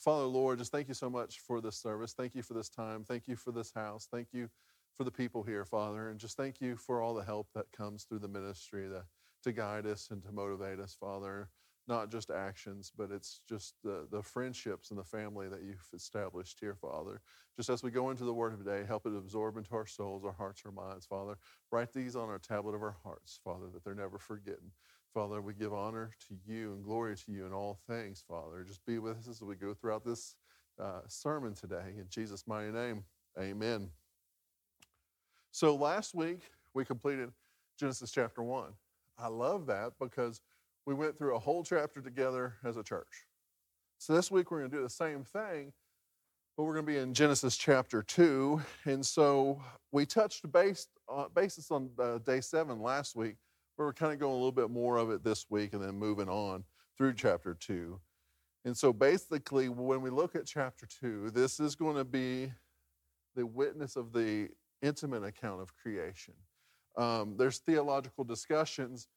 Father, Lord, just thank you so much for this service. Thank you for this time. Thank you for this house. Thank you for the people here, Father. And just thank you for all the help that comes through the ministry to guide us and to motivate us, Father. Not just actions, but it's just the friendships and the family that you've established here, Father. Just as we go into the Word of today, help it absorb into our souls, our hearts, our minds, Father. Write these on our tablet of our hearts, Father, that they're never forgotten. Father, we give honor to you and glory to you in all things, Father. Just be with us as we go throughout this sermon today. In Jesus' mighty name, amen. So last week, we completed Genesis chapter 1. I love that because we went through a whole chapter together as a church. So this week, we're going to do the same thing, but we're going to be in Genesis chapter 2. And so we touched basis on day 7 last week. We're kind of going a little bit more of it this week and then moving on through chapter 2. And so basically, when we look at chapter 2, this is going to be the witness of the intimate account of creation. There's theological discussions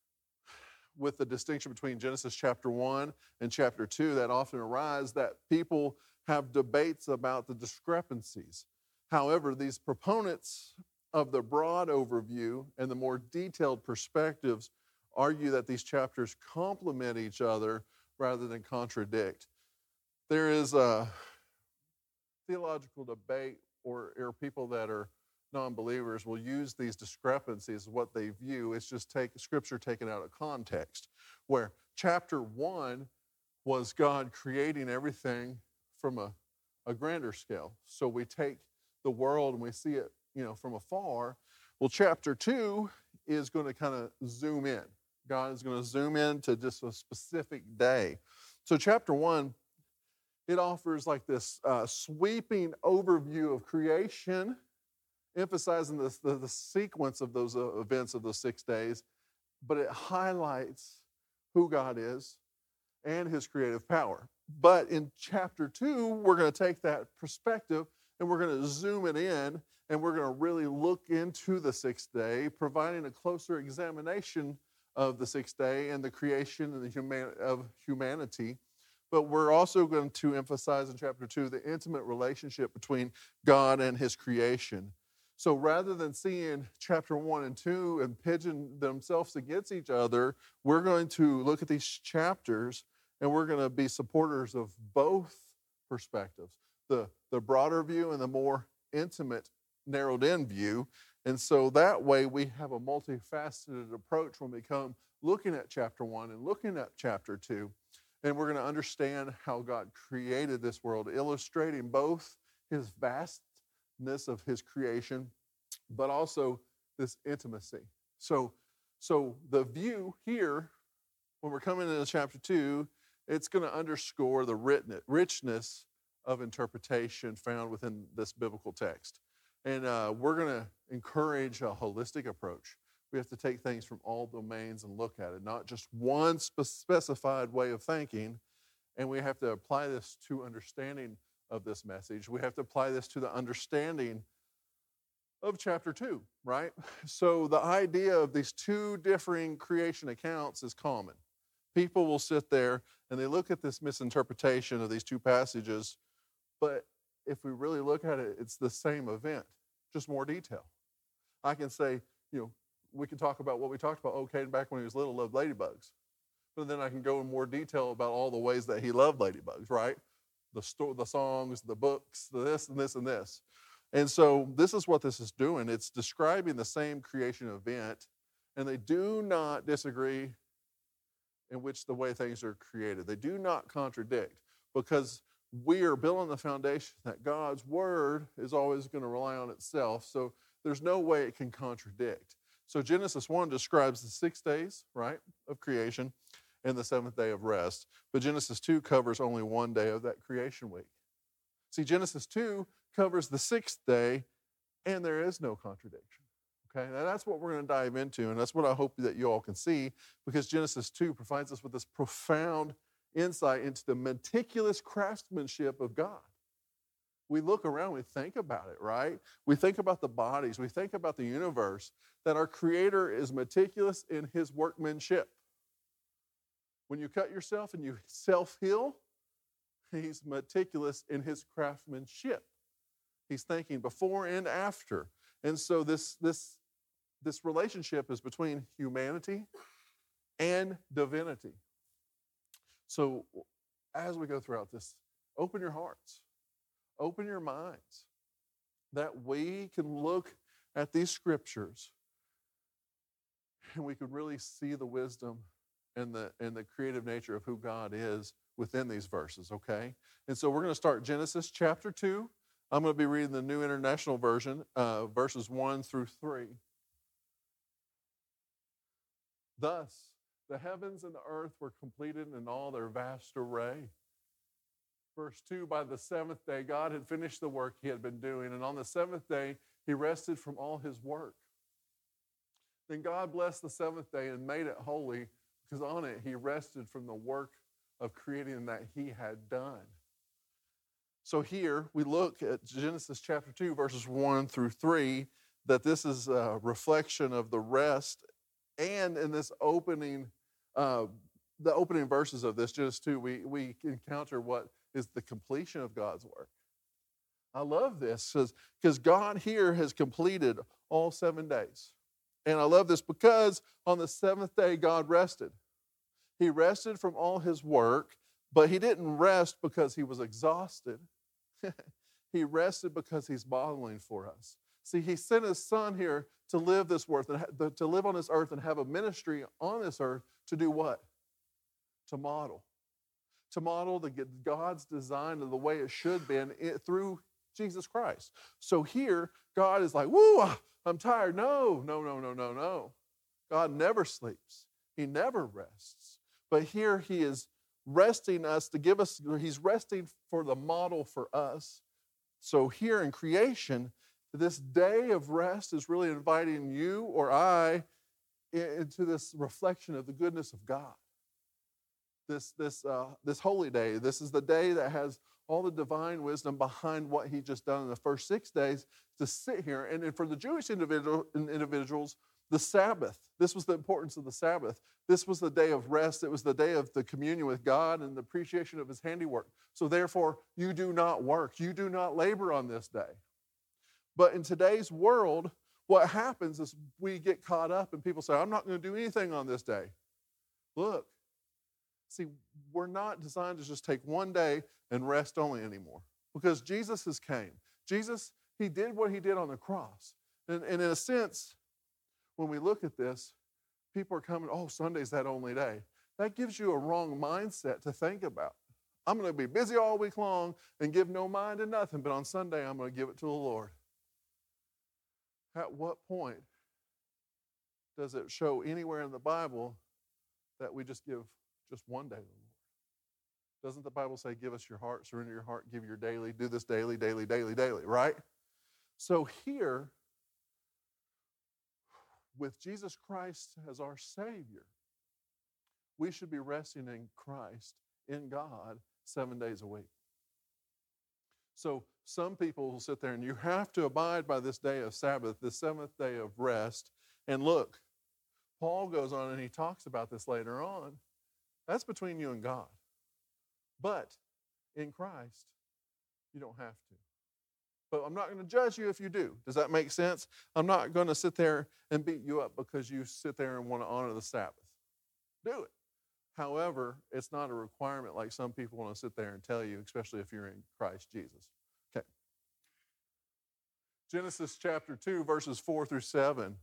with the distinction between Genesis chapter 1 and chapter 2 that often arise, that people have debates about the discrepancies. However, these proponents of the broad overview and the more detailed perspectives argue that these chapters complement each other rather than contradict. There is a theological debate, or people that are non-believers will use these discrepancies, what they view. It's just scripture taken out of context, where chapter 1 was God creating everything from a grander scale. So we take the world and we see it, from afar. Well, chapter 2 is going to kind of zoom in. God is going to zoom in to just a specific day. So chapter 1, it offers like this sweeping overview of creation, emphasizing the sequence of those events of those 6 days, but it highlights who God is and his creative power. But in chapter 2, we're going to take that perspective and we're going to zoom it in, and we're going to really look into the 6th day, providing a closer examination of the 6th day and the creation of humanity. But we're also going to emphasize in chapter 2 the intimate relationship between God and his creation. So rather than seeing chapter 1 and 2 and pitching themselves against each other, we're going to look at these chapters and we're going to be supporters of both perspectives, the broader view and the more intimate, narrowed-in view. And so that way we have a multifaceted approach when we come looking at chapter 1 and looking at chapter 2. And we're going to understand how God created this world, illustrating both his vastness of his creation, but also this intimacy. So the view here, when we're coming into chapter 2, it's going to underscore the richness of interpretation found within this biblical text. And we're going to encourage a holistic approach. We have to take things from all domains and look at it, not just one specified way of thinking. And we have to apply this to understanding of this message. We have to apply this to the understanding of chapter 2, right? So the idea of these two differing creation accounts is common. People will sit there and they look at this misinterpretation of these two passages, but if we really look at it, it's the same event, just more detail. I can say, we can talk about what we talked about. Caden, back when he was little, loved ladybugs. But then I can go in more detail about all the ways that he loved ladybugs, right? The songs, the books, this and this and this. And so this is what this is doing. It's describing the same creation event, and they do not disagree in which the way things are created. They do not contradict, because we are built on the foundation that God's word is always going to rely on itself. So there's no way it can contradict. So Genesis 1 describes the 6 days, right, of creation and the 7th day of rest. But Genesis 2 covers only 1 day of that creation week. See, Genesis 2 covers the 6th day, and there is no contradiction. Okay, now that's what we're going to dive into, and that's what I hope that you all can see, because Genesis 2 provides us with this profound insight into the meticulous craftsmanship of God. We look around, we think about it, right? We think about the bodies, we think about the universe, that our Creator is meticulous in his workmanship. When you cut yourself and you self-heal, He's meticulous in his craftsmanship. He's thinking before and after. And so this relationship is between humanity and divinity. So as we go throughout this, open your hearts, open your minds, that we can look at these scriptures and we can really see the wisdom and the creative nature of who God is within these verses, okay? And so we're going to start Genesis chapter 2. I'm going to be reading the New International Version, verses 1 through 3. Thus, the heavens and the earth were completed in all their vast array. Verse 2, by the seventh day, God had finished the work he had been doing, and on the seventh day, he rested from all his work. Then God blessed the seventh day and made it holy, because on it he rested from the work of creating that he had done. So here we look at Genesis chapter 2, verses 1 through 3, that this is a reflection of the rest. And in this opening, the opening verses of this, Genesis 2, we encounter what is the completion of God's work. I love this because God here has completed all 7 days. And I love this because on the seventh day, God rested. He rested from all his work, but he didn't rest because he was exhausted. He rested because he's modeling for us. See, he sent his son here to live this earth, to live on this earth and have a ministry on this earth to do what? To model. To model God's design of the way it should be through Jesus Christ. So here, God is like, woo, I'm tired. No. God never sleeps. He never rests. But here he is resting us to give us, he's resting for the model for us. So here in creation, this day of rest is really inviting you or I into this reflection of the goodness of God. This holy day. This is the day that has all the divine wisdom behind what he just done in the first 6 days to sit here. And for the Jewish individuals, the Sabbath. This was the importance of the Sabbath. This was the day of rest. It was the day of the communion with God and the appreciation of his handiwork. So therefore, you do not work. You do not labor on this day. But in today's world, what happens is we get caught up and people say, I'm not going to do anything on this day. Look, see, we're not designed to just take one day and rest only anymore because Jesus has came. Jesus, he did what he did on the cross. And in a sense, when we look at this, people are coming, oh, Sunday's that only day. That gives you a wrong mindset to think about. I'm going to be busy all week long and give no mind to nothing, but on Sunday I'm going to give it to the Lord. At what point does it show anywhere in the Bible that we just give just one day to the Lord? Doesn't the Bible say, give us your heart, surrender your heart, give your daily, do this daily, right? So here, with Jesus Christ as our Savior, we should be resting in Christ, in God, 7 days a week. So some people will sit there and you have to abide by this day of Sabbath, this seventh day of rest. And look, Paul goes on and he talks about this later on. That's between you and God. But in Christ, you don't have to. But I'm not going to judge you if you do. Does that make sense? I'm not going to sit there and beat you up because you sit there and want to honor the Sabbath. Do it. However, it's not a requirement like some people want to sit there and tell you, especially if you're in Christ Jesus. Okay. Genesis chapter 2, verses 4 through 7.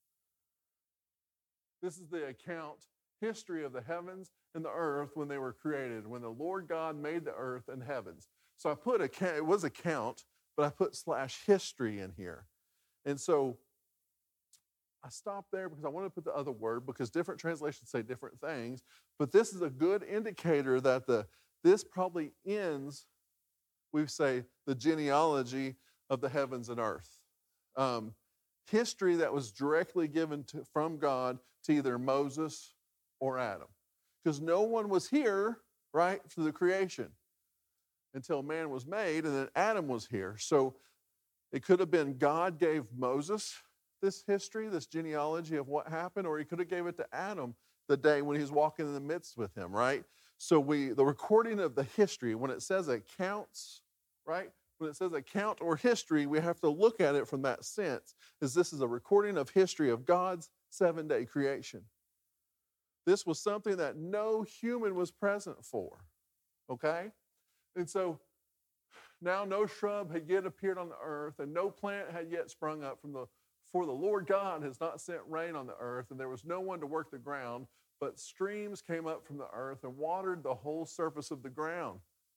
This is the history of the heavens and the earth when they were created, when the Lord God made the earth and heavens. So I put it was account, but I put /history in here. And so I stopped there because I wanted to put the other word because different translations say different things. But this is a good indicator that this probably ends, we say, the genealogy of the heavens and earth. History that was directly given from God to either Moses or Adam. Because no one was here, right, for the creation until man was made, and then Adam was here. So it could have been God gave Moses this history, this genealogy of what happened, or he could have gave it to Adam the day when he was walking in the midst with him, right? So the recording of the history, when it says accounts, right? When it says account or history, we have to look at it from that sense, as this is a recording of history of God's 7-day creation. This was something that no human was present for, okay? And so now no shrub had yet appeared on the earth, and no plant had yet sprung up for the Lord God has not sent rain on the earth, and there was no one to work the ground, but streams came up from the earth and watered the whole surface of the ground.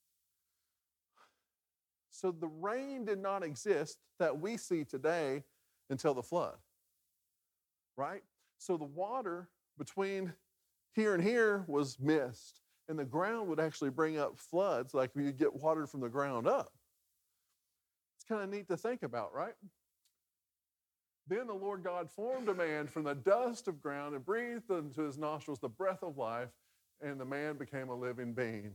So the rain did not exist that we see today until the flood, right? So the water between here and here was mist, and the ground would actually bring up floods like you get water from the ground up. It's kind of neat to think about, right? Then the Lord God formed a man from the dust of ground and breathed into his nostrils the breath of life, and the man became a living being.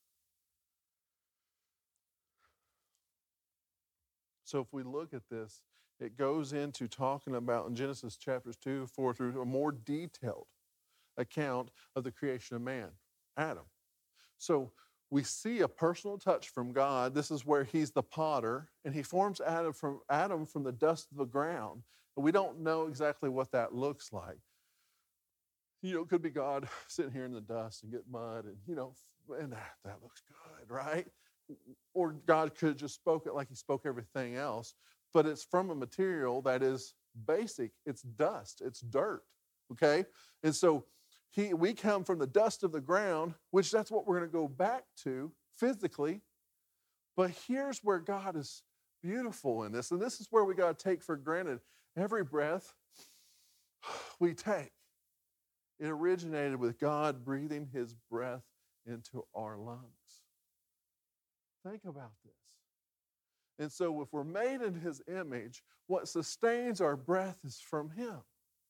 So if we look at this, it goes into talking about in Genesis chapters 2, 4 through a more detailed account of the creation of man, Adam. So we see a personal touch from God. This is where he's the potter, and he forms Adam from the dust of the ground. And we don't know exactly what that looks like. It could be God sitting here in the dust and get mud, and and that looks good, right? Or God could have just spoke it like he spoke everything else, but it's from a material that is basic. It's dust, it's dirt, okay? And so we come from the dust of the ground, which that's what we're going to go back to physically. But here's where God is beautiful in this, and this is where we got to take for granted every breath we take. It originated with God breathing his breath into our lungs. Think about this. And so if we're made in his image, what sustains our breath is from him.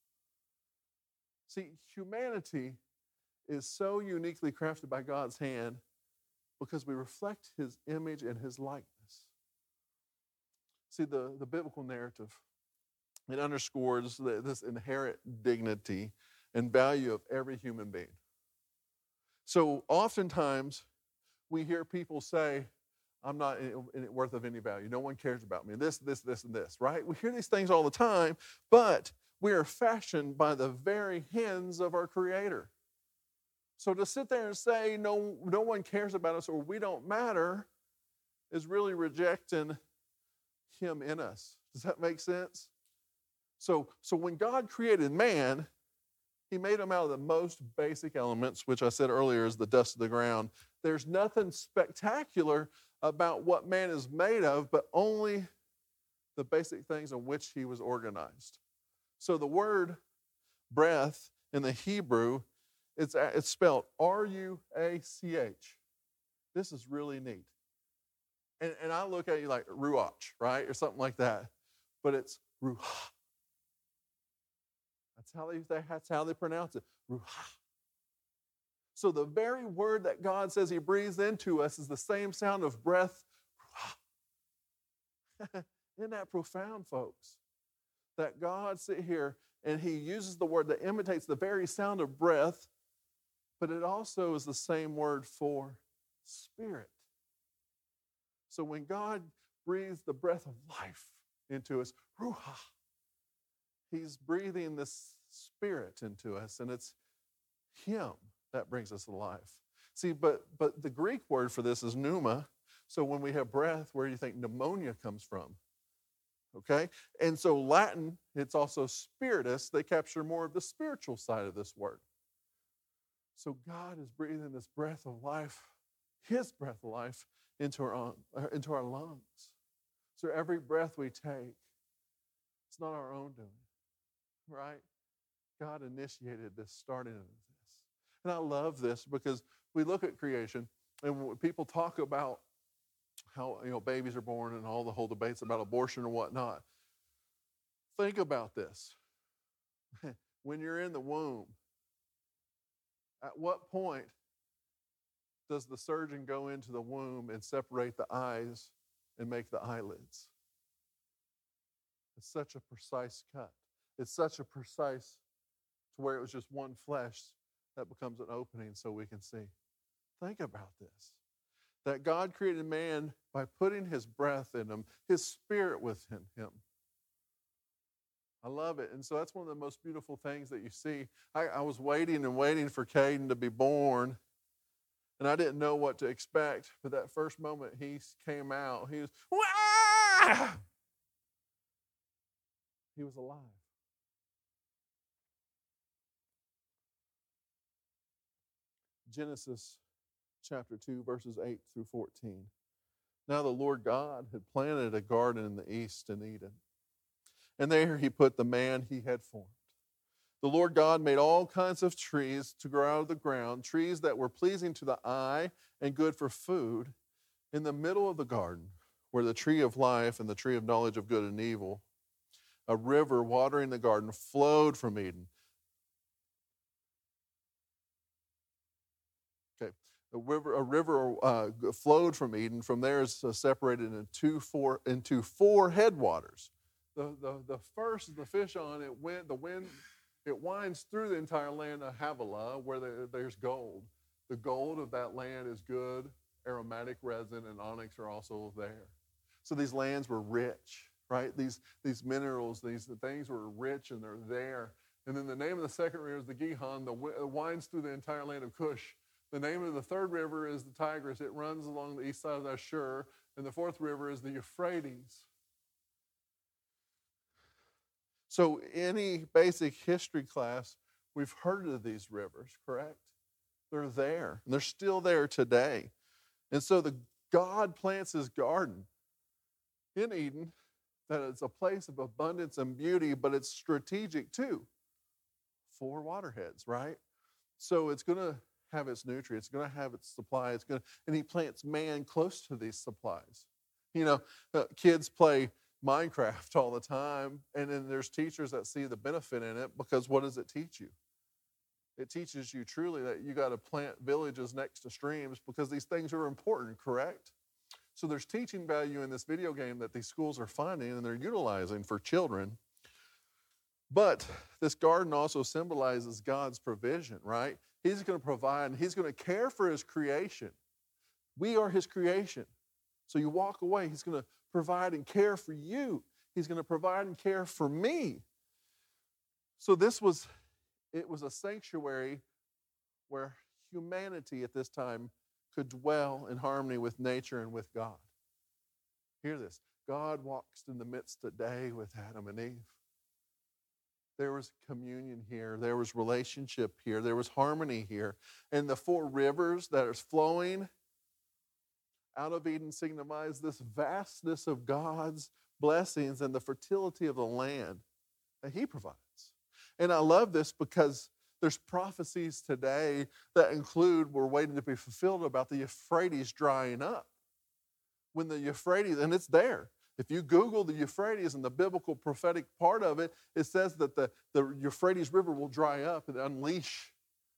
See, humanity is so uniquely crafted by God's hand because we reflect his image and his likeness. See, the biblical narrative, it underscores this inherent dignity and value of every human being. So oftentimes we hear people say, I'm not worth of any value. No one cares about me. This, and this, right? We hear these things all the time, but we are fashioned by the very hands of our Creator. So to sit there and say no one cares about us or we don't matter is really rejecting him in us. Does that make sense? So when God created man, he made him out of the most basic elements, which I said earlier is the dust of the ground. There's nothing spectacular about what man is made of, but only the basic things in which he was organized. So the word breath in the Hebrew, it's spelled R-U-A-C-H. This is really neat. And I look at you like ruach, right? Or something like that. But it's ruach. That's how they pronounce it. Ruach. So the very word that God says he breathes into us is the same sound of breath. Isn't that profound, folks? That God sit here and he uses the word that imitates the very sound of breath, but it also is the same word for spirit. So when God breathes the breath of life into us, ruach, he's breathing this spirit into us, and it's him that brings us to life. See, but the Greek word for this is pneuma. So when we have breath, where do you think pneumonia comes from? Okay? And so Latin, it's also spiritus. They capture more of the spiritual side of this word. So God is breathing this breath of life, his breath of life, into our lungs. So every breath we take, it's not our own doing, right? God initiated this, started this. And I love this because we look at creation and when people talk about how babies are born and all the whole debates about abortion and whatnot. Think about this. When you're in the womb, at what point does the surgeon go into the womb and separate the eyes and make the eyelids? It's such a precise cut. It's such a precise to where it was just one flesh that becomes an opening so we can see. Think about this. That God created man by putting his breath in him, his spirit within him. I love it. And so that's one of the most beautiful things that you see. I was waiting and waiting for Caden to be born, and I didn't know what to expect. But that first moment he came out, he was, Wah! He was alive. Genesis chapter 2, verses 8 through 14. Now the Lord God had planted a garden in the east in Eden, and there he put the man he had formed. The Lord God made all kinds of trees to grow out of the ground, trees that were pleasing to the eye and good for food. In the middle of the garden were the tree of life and the tree of knowledge of good and evil. A river watering the garden flowed from Eden. Okay, a river flowed from Eden. From there is separated into four headwaters. The first is the Fishon. It winds through the entire land of Havilah, where there's gold. The gold of that land is good. Aromatic resin and onyx are also there. So these lands were rich, right? These minerals, these things were rich, and they're there. And then the name of the second river is the Gihon, that winds through the entire land of Cush. The name of the third river is the Tigris. It runs along the east side of Ashur. And the fourth river is the Euphrates. So any basic history class, we've heard of these rivers, correct? They're there, and they're still there today. And so God plants his garden in Eden, that it's a place of abundance and beauty, but it's strategic too. 4 waterheads, right? So it's going to have its nutrients, it's going to have its supply, and he plants man close to these supplies. You know, kids play Minecraft all the time, and then there's teachers that see the benefit in it, because what does it teach you? It teaches you truly that you got to plant villages next to streams, because these things are important, correct? So there's teaching value in this video game that these schools are finding and they're utilizing for children. But this garden also symbolizes God's provision, right? He's going to provide, and he's going to care for his creation. We are his creation. So you walk away, he's going to provide and care for you. He's going to provide and care for me. So it was a sanctuary where humanity at this time could dwell in harmony with nature and with God. Hear this. God walks in the midst today with Adam and Eve. There was communion here. There was relationship here. There was harmony here. And the 4 rivers that are flowing out of Eden signifies this vastness of God's blessings and the fertility of the land that he provides. And I love this because there's prophecies today that include, we're waiting to be fulfilled, about the Euphrates drying up. When the Euphrates, and it's there. If you Google the Euphrates and the biblical prophetic part of it, it says that the Euphrates River will dry up and unleash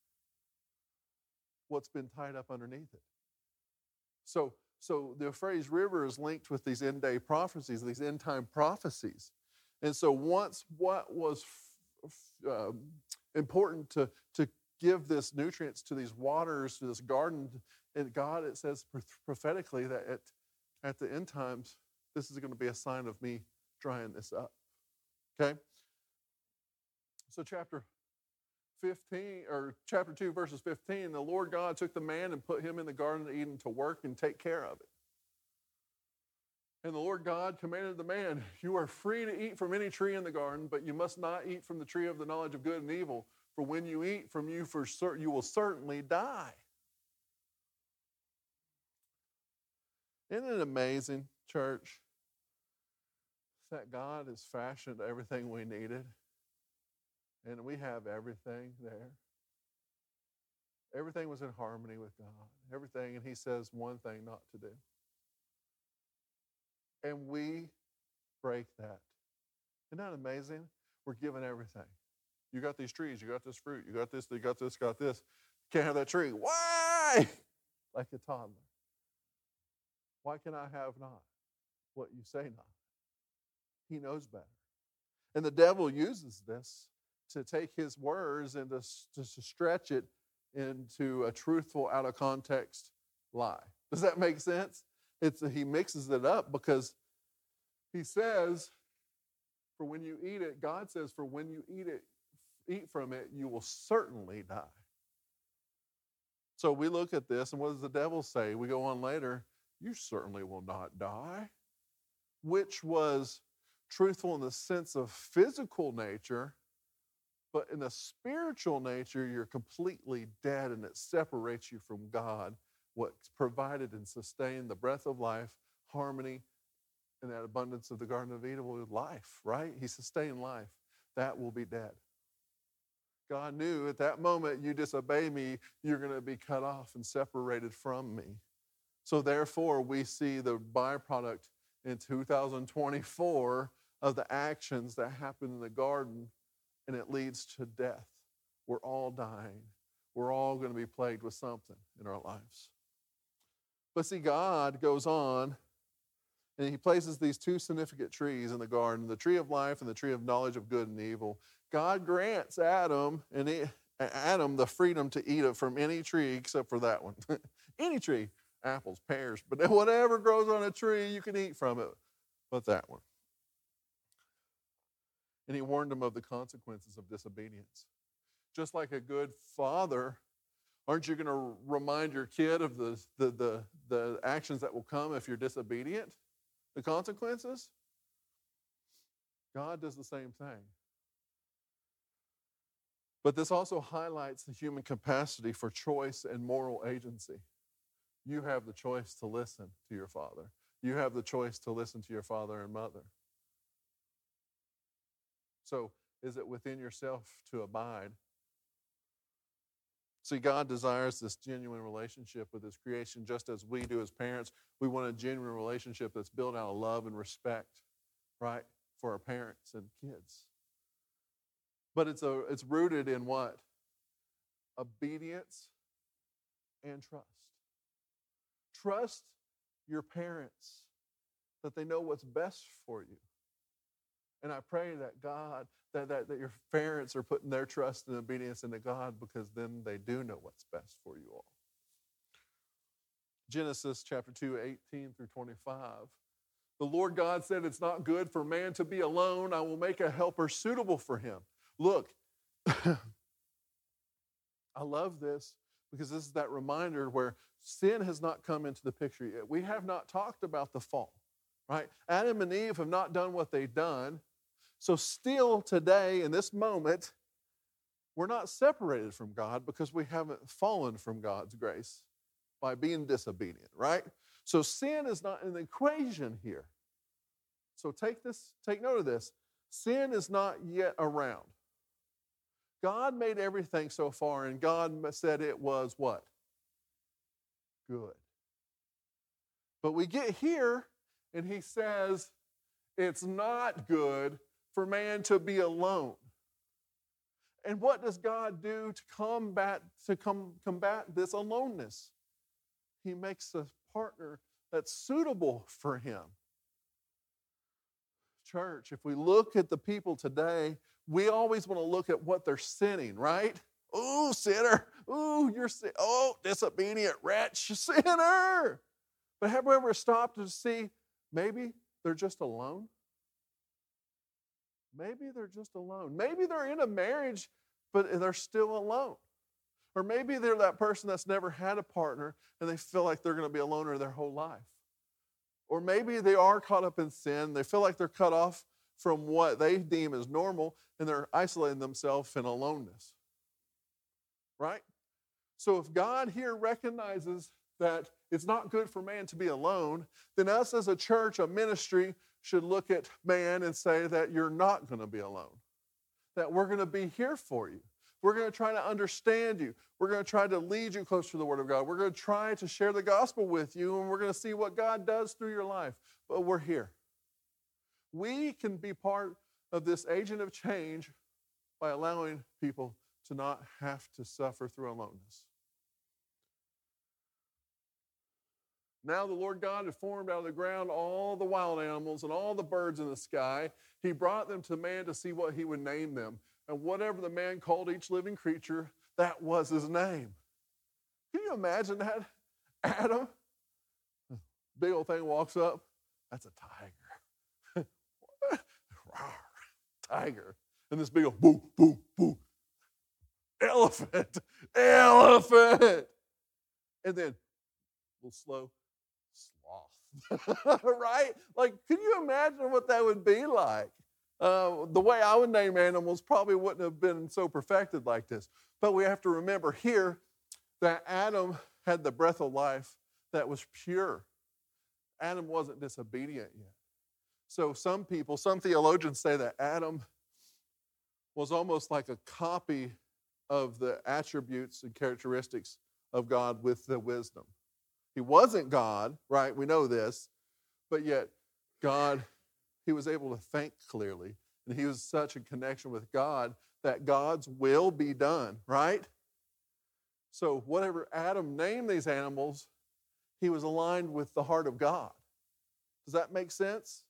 what's been tied up underneath it. So the Euphrates River is linked with these end-day prophecies, these end-time prophecies. And so once what was important to give this nutrients to these waters, to this garden, and God, it says prophetically that at the end times, this is going to be a sign of me drying this up. Okay? So chapter 2, verses 15, the Lord God took the man and put him in the Garden of Eden to work and take care of it. And the Lord God commanded the man, you are free to eat from any tree in the garden, but you must not eat from the tree of the knowledge of good and evil, for when you eat from you, for certain, you will certainly die. Isn't it amazing, church, that God has fashioned everything we needed, and we have everything there? Everything was in harmony with God. Everything, and he says one thing not to do. And we break that. Isn't that amazing? We're given everything. You got these trees, you got this fruit, you got this, got this. Can't have that tree. Why? Like a toddler. Why can I have not what you say not? He knows better. And the devil uses this to take his words and to stretch it into a truthful, out of context lie. Does that make sense? He mixes it up because he says, for when you eat it, God says, for when you eat from it, you will certainly die. So we look at this, and what does the devil say? We go on later, you certainly will not die, which was truthful in the sense of physical nature, but in the spiritual nature, you're completely dead, and it separates you from God, what's provided and sustained the breath of life, harmony, and that abundance of the Garden of Eden with life, right? He sustained life. That will be dead. God knew at that moment you disobey me, you're going to be cut off and separated from me. So therefore, we see the byproduct in 2024 of the actions that happened in the garden, and it leads to death. We're all dying. We're all going to be plagued with something in our lives. But see, God goes on, and he places these two significant trees in the garden, the tree of life and the tree of knowledge of good and evil. God grants Adam the freedom to eat it from any tree except for that one. Any tree, apples, pears, but whatever grows on a tree, you can eat from it, but that one. And he warned him of the consequences of disobedience. Just like a good father, aren't you going to remind your kid of the actions that will come if you're disobedient? The consequences? God does the same thing. But this also highlights the human capacity for choice and moral agency. You have the choice to listen to your father. You have the choice to listen to your father and mother. So, is it within yourself to abide? See, God desires this genuine relationship with his creation just as we do as parents. We want a genuine relationship that's built out of love and respect, right, for our parents and kids. But it's rooted in what? Obedience and trust. Trust your parents that they know what's best for you. And I pray that God, that your parents are putting their trust and obedience into God, because then they do know what's best for you all. Genesis chapter 2, 18 through 25. The Lord God said, it's not good for man to be alone. I will make a helper suitable for him. Look, I love this because this is that reminder where sin has not come into the picture yet. We have not talked about the fall, right? Adam and Eve have not done what they've done. So still today, in this moment, we're not separated from God because we haven't fallen from God's grace by being disobedient, right? So sin is not in the equation here. So take note of this. Sin is not yet around. God made everything so far, and God said it was what? Good. But we get here, and he says it's not good for man to be alone. And what does God do to combat this aloneness? He makes a partner that's suitable for him. Church, if we look at the people today, we always want to look at what they're sinning, right? Ooh, sinner. Ooh, you're sin. Oh, disobedient wretch, sinner. But have we ever stopped to see maybe they're just alone? Maybe they're just alone. Maybe they're in a marriage, but they're still alone. Or maybe they're that person that's never had a partner and they feel like they're going to be a loner their whole life. Or maybe they are caught up in sin. They feel like they're cut off from what they deem as normal, and they're isolating themselves in aloneness. Right? So if God here recognizes that it's not good for man to be alone, then us as a church, a ministry, should look at man and say that you're not going to be alone. That we're going to be here for you. We're going to try to understand you. We're going to try to lead you closer to the Word of God. We're going to try to share the gospel with you, and we're going to see what God does through your life. But we're here. We can be part of this agent of change by allowing people to not have to suffer through aloneness. Now the Lord God had formed out of the ground all the wild animals and all the birds in the sky. He brought them to man to see what he would name them. And whatever the man called each living creature, That was his name. Can you imagine that? Adam, big old thing walks up. That's a tiger. Tiger. And this big old boo, boo, boo. Elephant. Elephant. And then a little slow sloth. Right? Like, can you imagine what that would be like? The way I would name animals probably wouldn't have been so perfected like this. But we have to remember here that Adam had the breath of life that was pure. Adam wasn't disobedient yet. So some theologians say that Adam was almost like a copy of the attributes and characteristics of God with the wisdom. He wasn't God, right? We know this. But yet, God, he was able to think clearly. And he was such in connection with God that God's will be done, right? So whatever Adam named these animals, he was aligned with the heart of God. Does that make sense?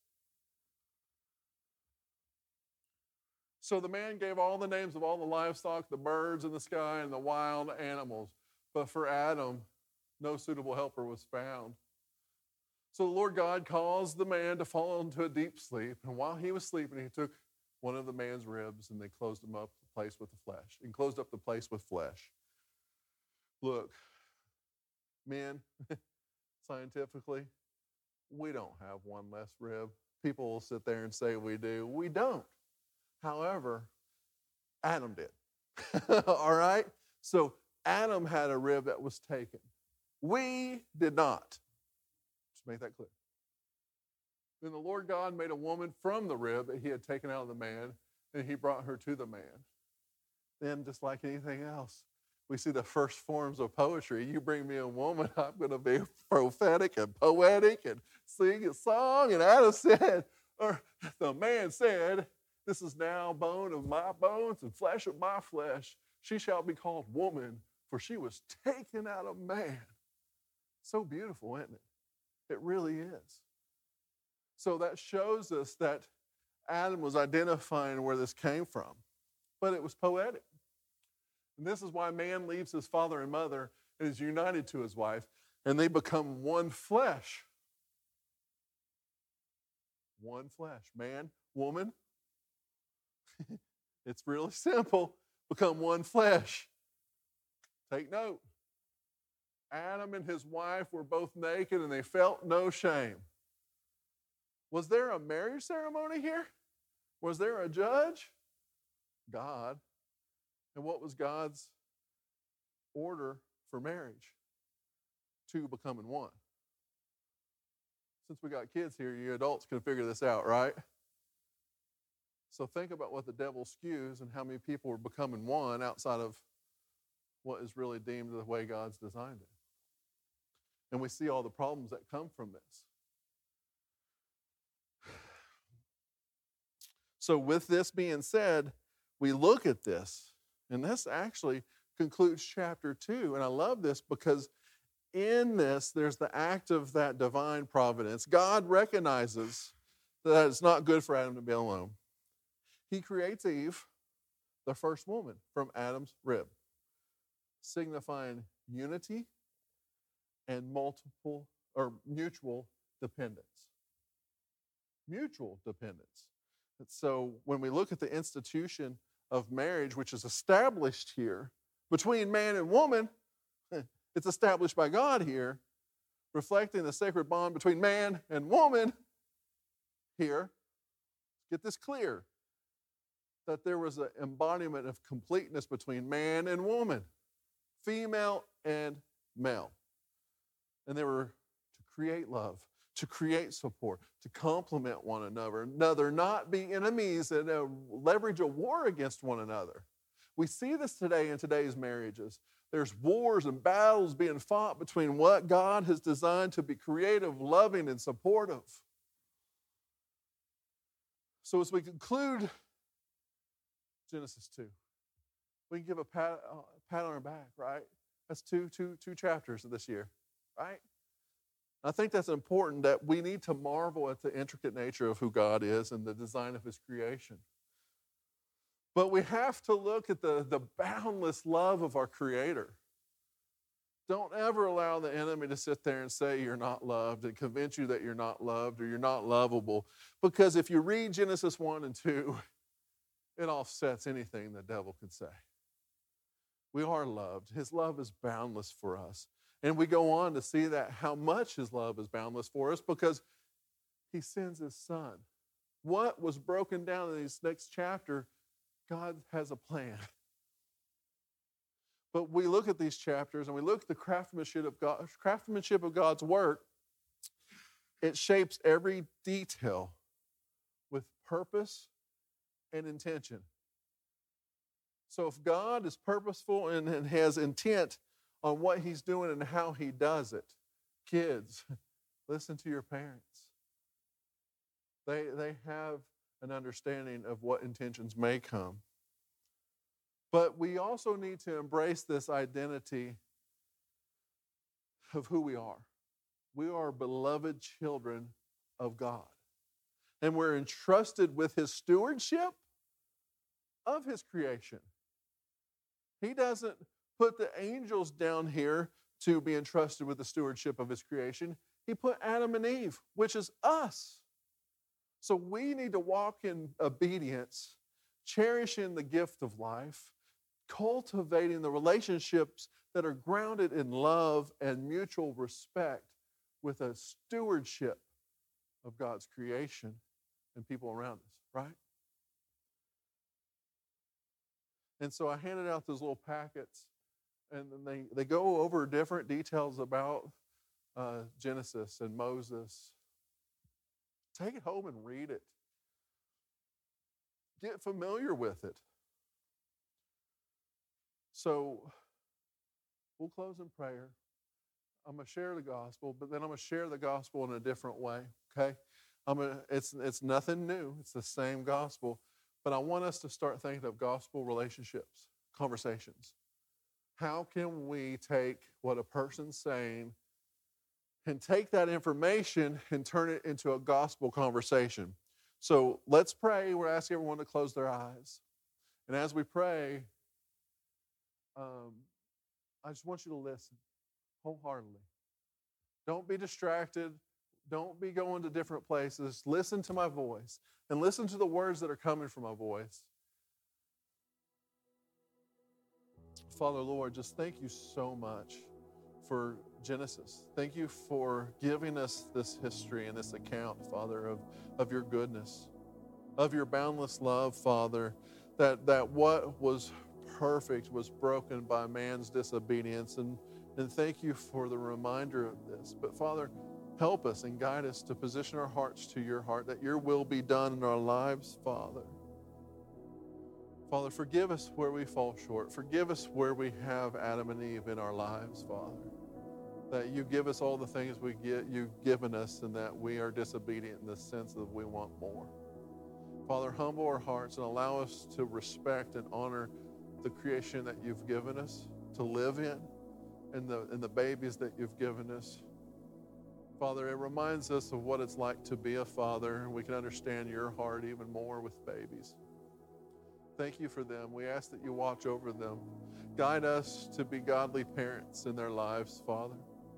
So the man gave all the names of all the livestock, the birds in the sky, and the wild animals. But for Adam, no suitable helper was found. So the Lord God caused the man to fall into a deep sleep. And while he was sleeping, he took one of the man's ribs and they closed him up the place with the flesh. And closed up the place with flesh. Look, men, scientifically, we don't have one less rib. People will sit there and say we do. We don't. However, Adam did. All right? So Adam had a rib that was taken. We did not. Just make that clear. Then the Lord God made a woman from the rib that he had taken out of the man, and he brought her to the man. Then, just like anything else, we see the first forms of poetry. You bring me a woman, I'm going to be prophetic and poetic and sing a song. And Adam said, or the man said, this is now bone of my bones and flesh of my flesh. She shall be called woman, for she was taken out of man. So beautiful, isn't it? It really is. So that shows us that Adam was identifying where this came from. But it was poetic. And this is why man leaves his father and mother and is united to his wife, and they become one flesh. One flesh. Man, woman. It's really simple. Become one flesh. Take note. Adam and his wife were both naked and they felt no shame. Was there a marriage ceremony here? Was there a judge? God. And what was God's order for marriage? Two becoming one. Since we got kids here, you adults can figure this out, right? So think about what the devil skews and how many people are becoming one outside of what is really deemed the way God's designed it. And we see all the problems that come from this. So with this being said, we look at this, and this actually concludes chapter 2. And I love this because in this, there's the act of that divine providence. God recognizes that it's not good for Adam to be alone. He creates Eve, the first woman, from Adam's rib, signifying unity and mutual dependence. Mutual dependence. And so when we look at the institution of marriage, which is established here between man and woman, it's established by God here, reflecting the sacred bond between man and woman here. Get this clear, that there was an embodiment of completeness between man and woman, female and male. And they were to create love, to create support, to complement one another, not be enemies and leverage a war against one another. We see this today in today's marriages. There's wars and battles being fought between what God has designed to be creative, loving, and supportive. So as we conclude Genesis 2, we can give a pat on our back, right? That's two chapters of this year, right? I think that's important, that we need to marvel at the intricate nature of who God is and the design of his creation. But we have to look at the boundless love of our Creator. Don't ever allow the enemy to sit there and say you're not loved and convince you that you're not loved or you're not lovable. Because if you read Genesis 1 and 2, it offsets anything the devil can say. We are loved. His love is boundless for us. And we go on to see that how much his love is boundless for us because he sends his son. What was broken down in this next chapter, God has a plan. But we look at these chapters and we look at the craftsmanship of God's work. It shapes every detail with purpose and intention. So if God is purposeful and has intent on what he's doing and how he does it, kids, listen to your parents. They have an understanding of what intentions may come. But we also need to embrace this identity of who we are. We are beloved children of God. And we're entrusted with his stewardship of his creation. He doesn't put the angels down here to be entrusted with the stewardship of his creation. He put Adam and Eve, which is us. So we need to walk in obedience, cherishing the gift of life, cultivating the relationships that are grounded in love and mutual respect with a stewardship of God's creation and people around us, right? And so I handed out those little packets, and then they go over different details about Genesis and Moses. Take it home and read it. Get familiar with it. So we'll close in prayer. I'm going to share the gospel, but then I'm going to share the gospel in a different way, okay? It's nothing new. It's the same gospel. But I want us to start thinking of gospel relationships, conversations. How can we take what a person's saying and take that information and turn it into a gospel conversation? So let's pray. We're asking everyone to close their eyes. And as we pray, I just want you to listen wholeheartedly. Don't be distracted. Don't be going to different places. Listen to my voice and listen to the words that are coming from my voice. Father, Lord, just thank you so much for Genesis. Thank you for giving us this history and this account, Father, of your goodness, of your boundless love, Father, that what was perfect was broken by man's disobedience. And thank you for the reminder of this. But Father, help us and guide us to position our hearts to your heart, that your will be done in our lives, Father. Father, forgive us where we fall short. Forgive us where we have Adam and Eve in our lives, Father. That you give us all the things you've given us, and that we are disobedient in the sense that we want more. Father, humble our hearts and allow us to respect and honor the creation that you've given us to live in, and the babies that you've given us. Father, it reminds us of what it's like to be a father, and we can understand your heart even more with babies. Thank you for them. We ask that you watch over them. Guide us to be godly parents in their lives, Father.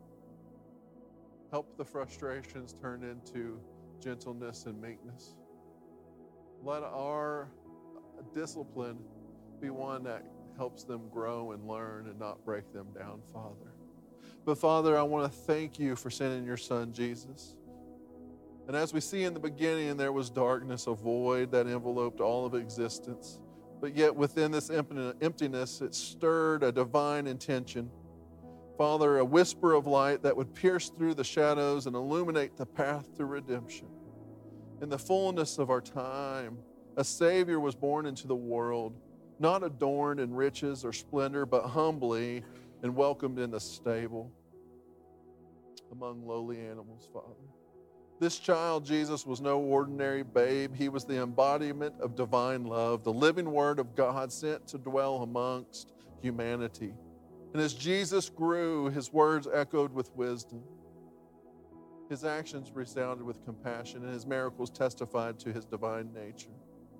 Help the frustrations turn into gentleness and meekness. Let our discipline be one that helps them grow and learn and not break them down, Father. But Father, I want to thank you for sending your son, Jesus. And as we see in the beginning, there was darkness, a void that enveloped all of existence. But yet within this emptiness, it stirred a divine intention. Father, a whisper of light that would pierce through the shadows and illuminate the path to redemption. In the fullness of our time, a Savior was born into the world, not adorned in riches or splendor, but humbly and welcomed in the stable among lowly animals, Father. This child, Jesus, was no ordinary babe. He was the embodiment of divine love, the living word of God sent to dwell amongst humanity. And as Jesus grew, his words echoed with wisdom. His actions resounded with compassion, and his miracles testified to his divine nature.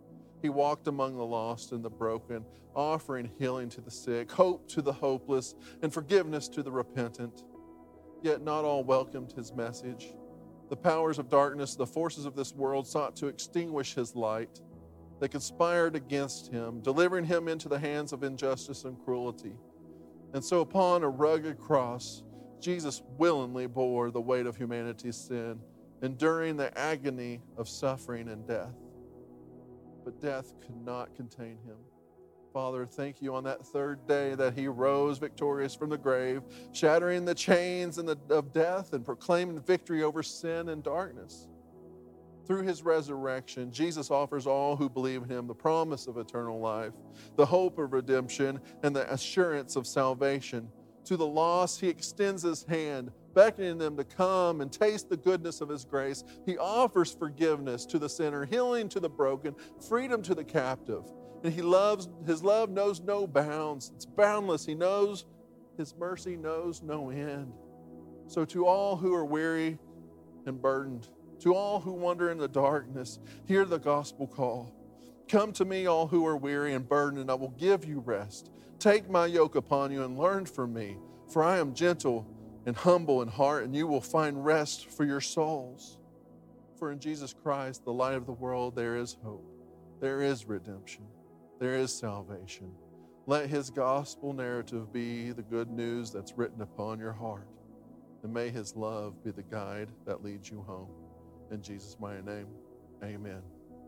He walked among the lost and the broken, offering healing to the sick, hope to the hopeless, and forgiveness to the repentant. Yet not all welcomed his message. The powers of darkness, the forces of this world, sought to extinguish his light. They conspired against him, delivering him into the hands of injustice and cruelty. And so upon a rugged cross, Jesus willingly bore the weight of humanity's sin, enduring the agony of suffering and death. But death could not contain him. Father, thank you on that third day that he rose victorious from the grave, shattering the chains of death and proclaiming victory over sin and darkness. Through his resurrection, Jesus offers all who believe in him the promise of eternal life, the hope of redemption, and the assurance of salvation. To the lost, he extends his hand, beckoning them to come and taste the goodness of his grace. He offers forgiveness to the sinner, healing to the broken, freedom to the captive. And his love knows no bounds. It's boundless. He knows his mercy knows no end. So to all who are weary and burdened, to all who wander in the darkness, hear the gospel call. Come to me, all who are weary and burdened, and I will give you rest. Take my yoke upon you and learn from me, for I am gentle and humble in heart, and you will find rest for your souls. For in Jesus Christ, the light of the world, there is hope, there is redemption, there is salvation. Let his gospel narrative be the good news that's written upon your heart, and may his love be the guide that leads you home. In Jesus' mighty name, amen.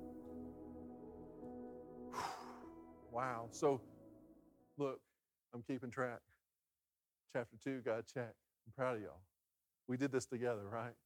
Wow. So, look, I'm keeping track. Chapter 2 got a check. I'm proud of y'all. We did this together, right?